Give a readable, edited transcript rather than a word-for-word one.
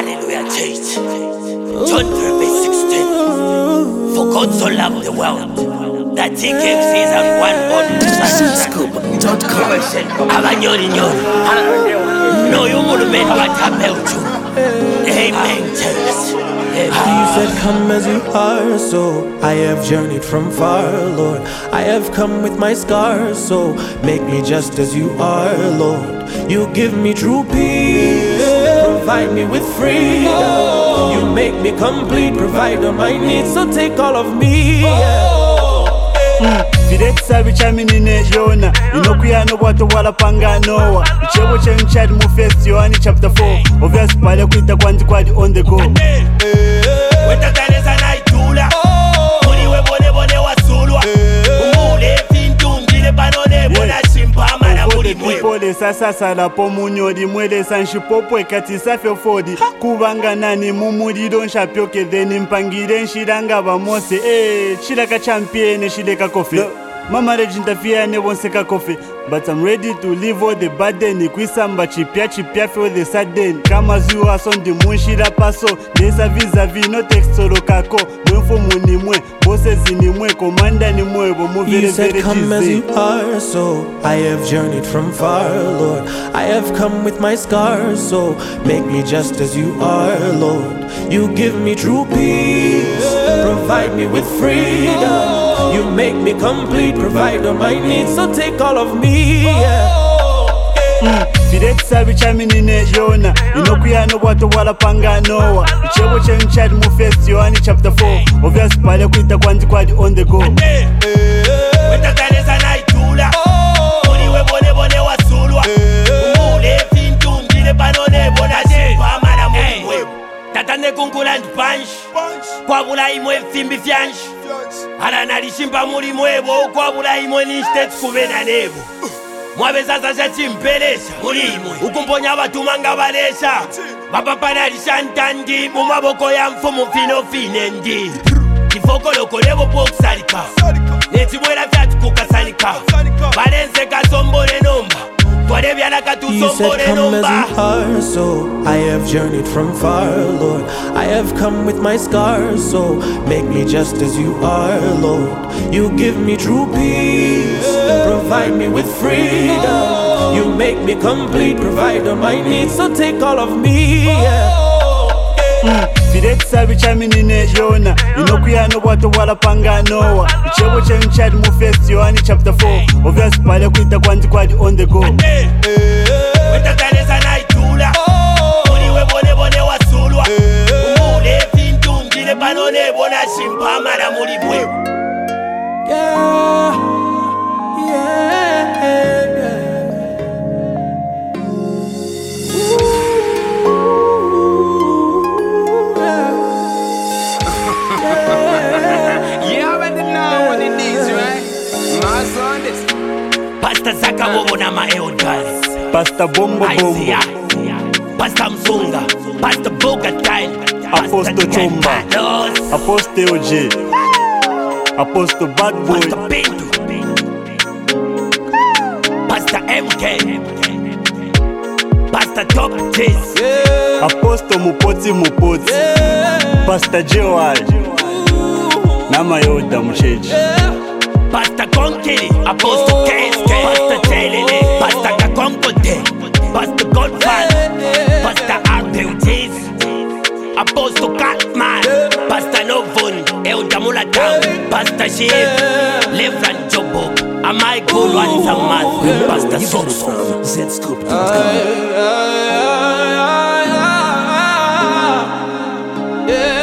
Hallelujah, church. John 3:16. For God so loved the world that he gave his one born son. Abanyoni nyoni. No, you would have made what happened to. Amen, church. You said come as you are, so I have journeyed from far, Lord. I have come with my scars, so make me just as you are, Lord. You give me true peace, provide me with freedom. You make me complete, provide all my needs, so take all of me. Viretsa bichaminine yona inokuyano bwato walapanga Noah ichebo chenchad mu first Yohani chapter 4 obvious pale kuita kwanti kwadi on the go weta kanisa naitula muliwe bone wasulwa umule fintungile panone bona simpama na muli pole sasa la pomunyodi mwele sanshipopo ekati safe fodi kubanga nani mumuliro nshapyoke then mpangire nshiranga bamose chilaka champion shileka kofi Mama Regina Fia never seka coffee, but I'm ready to leave all the burden. Ikwisamba chipia for the sudden. Kama ziwa son the munshira paso. Nesa vis-a-vis no text solo kako. Mwenfo muni mwe, bosses ni mwe, commander ni mwe. You said come as you are, so I have journeyed from far, Lord. I have come with my scars, so make me just as you are, Lord. You give me true peace, provide me with freedom. You make me complete, provide all my needs, so take all of me. Viretsa bichaminine yona inokuyano bwato walapanga Noah ichebo chenchad mu first Yohani chapter 4 obvious pale kuita kwanti kwadi on the go weta kanisa naitula muliwe bone wasulwa umule fintungile panone bona simpama na muli tatande kunkula ndipanshi kwabula imwe fimbi fyanshi ala nalishimba muli mwebo kwabula imwe ni state kubena nebo mwabe sasa chachimpelesha muli imwe ukumponya batumanga balesha bapapa nalishantandi mu maboko ya mfumu fine ndi kifokolo lebo pokusalika netibwera vyatukukasalika balenze kasombole nomba You said come as you are, so I have journeyed from far, Lord. I have come with my scars, so make me just as you are, Lord. You give me true peace, provide me with freedom. You make me complete, provide all my needs, so take all of me. Viretsa bichaminine yona inokuyano bwato walapanga Noah ichebo chenchad mu first Yohani chapter 4 obvious pale kuita kwanti kwadi on the go weta kanisa naitula muliwe bone wasulwa umule fintungile panone bona simpama na muli mwe Pastor Zaka Bobo na my elders. Pastor Bombo Isaiah, Pastor Mzunga, Pastor Bogatine, Apostle Chomba, Apostle OJ, Apostle Bad Boy, Pastor Pinto, Pastor MK, Pastor Top Chase, Apostle Mupoti, Pastor Joel, Nama Yoda Mcheji, Pastor Konkili, Apostle KSK, Pastor Chelele, Pastor Kakonkote, Pastor Godfather, Pastor Arpeutis, Apostle Catman, Pastor Novun, Eudamula Town, Pastor Sheep, Reverend Jobo, Amai Kulwan Samad, Pastor Soso, Z-Scoop. Yeah.